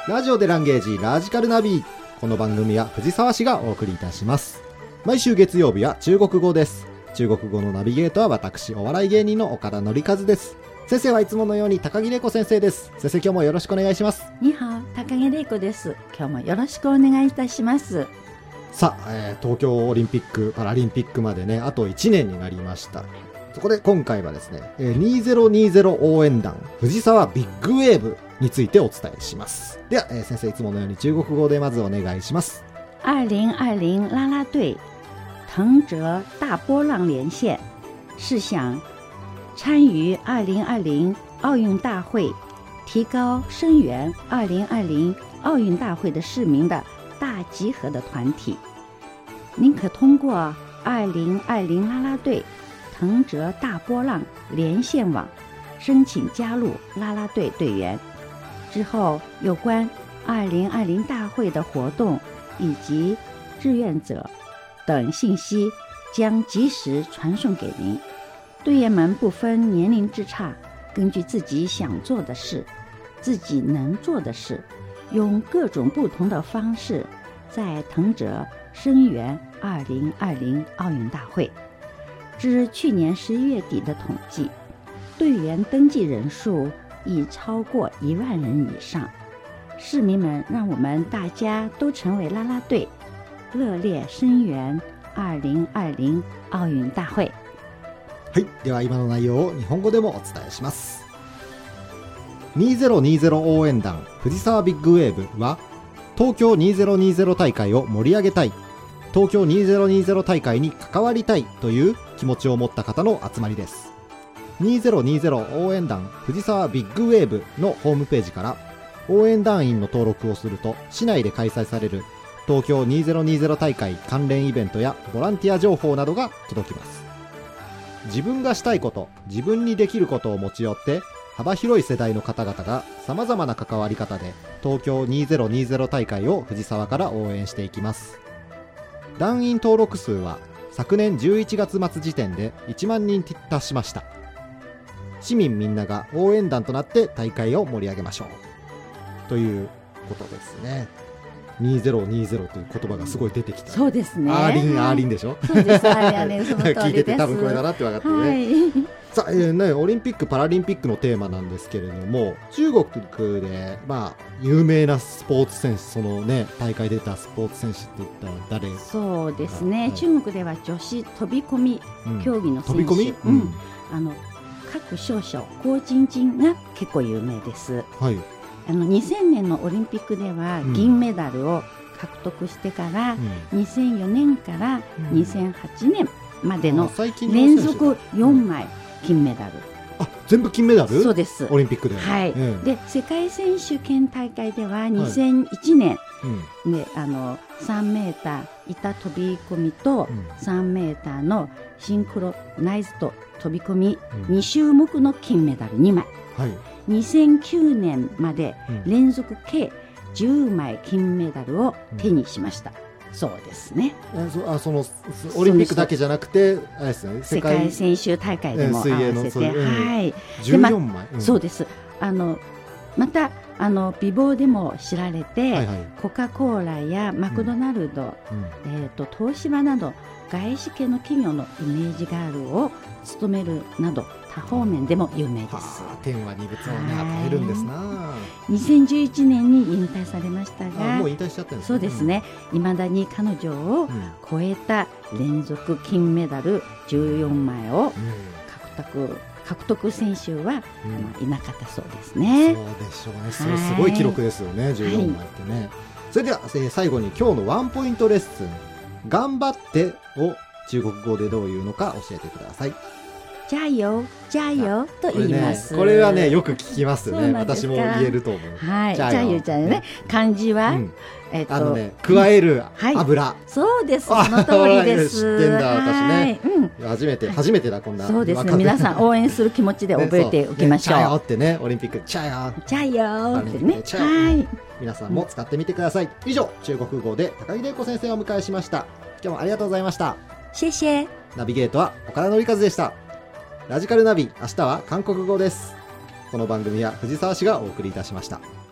ラジオでランゲージラジカルナビ。この番組は藤沢市がお送りいたします。毎週月曜日は中国語です。中国語のナビゲートは私、お笑い芸人の岡田典和です。先生はいつものように高木玲子先生です。先生、今日もよろしくお願いします。 にはお、高木玲子です。今日もよろしくお願いいたします。 さあ、東京オリンピックパラリンピックまでね、あと1年になりました。そこで今回はですね、2020応援団藤沢ビッグウェーブについてお伝えします。では、先生いつものように中国語でまずお願いします。 2020啦啦队腾蛰大波浪连线，是想参与2020奥运大会，提高声援2020奥运大会的市民的大集合的团体。您可通过2020啦啦队腾蛰大波浪连线网申请加入啦啦队队员。之后有关2020大会的活动以及志愿者等信息将及时传送给您。队员们不分年龄之差，根据自己想做的事、自己能做的事，用各种不同的方式在腾蛰声援2020奥运大会。至去年11月底的统计，队员登记人数已超过1万人以上。市民们，让我们大家都成为啦啦队，热烈声援2020奥運大会。 はい、では今の内容を日本語でもお伝えします。2020応援団藤沢ビッグウェーブは、東京2020大会を盛り上げたい、東京2020大会に関わりたいという気持ちを持った方の集まりです。2020応援団藤沢ビッグウェーブのホームページから応援団員の登録をすると、市内で開催される東京2020大会関連イベントやボランティア情報などが届きます。自分がしたいこと、自分にできることを持ち寄って、幅広い世代の方々が様々な関わり方で東京2020大会を藤沢から応援していきます。団員登録数は昨年11月末時点で1万人達しました。市民みんなが応援団となって大会を盛り上げましょうということですね。2020という言葉がすごい出てきた。 そうですね。 アーリンでしょ。 そうです。アーリン、その通りです。 聞いてて多分これだなって分かってね。 はい、 さあ、オリンピックパラリンピックのテーマなんですけれども、中国で有名なスポーツ選手、そのね大会出たスポーツ選手って言ったら誰？ そうですね。中国では女子飛び込み競技の選手、 飛び込み、 各少々高人陣が結構有名です。 はい。 2000年のオリンピックでは銀メダルを獲得してから、2004年から2008年までの連続4枚金メダル。 あ、全部金メダル？ そうです。 オリンピックで。 はい。で、世界選手権大会では2001年、で3メーター板飛び込みと3メーターのシンクロナイズド飛び込み2種目の金メダル2枚。はい。2009年まで連続計10枚金メダルを手にしました。そうですね。 そのオリンピックだけじゃなくて、あれですね、 世界選手大会でも合わせて、はい、 14枚、 そうです。また美貌でも知られて、コカ・コーラやマクドナルド、東芝など外資系の企業のイメージガールを務めるなど多方面でも有名です。 天は二物をね与えるんですな。 2011年に引退されましたが、 もう引退しちゃったんですね。 そうですね。未だに彼女を超えた連続金メダル14枚を獲得選手はいなかったそうですね。 そうでしょうね。それすごい記録ですよね、14枚ってね。それでは最後に今日のワンポイントレッスン、頑張ってを中国語でどういうのか教えてください。 加油加油と言います。 これはねよく聞きますね。私も言えると思う。 はい。加油じゃね。漢字は加える油。 そうです。その通りです。 知ってんだ私ね。初めてだこんな。 そうですね。皆さん応援する気持ちで覚えておきましょう。 加油ってね、オリンピック加油加油ってね。 はい。皆さんも使ってみてください。以上、中国語で高木玲子先生をお迎えしました。今日もありがとうございました。 謝謝。 ナビゲートは岡田典和でした。ラジカルナビ、明日は韓国語です。この番組は藤沢市がお送りいたしました。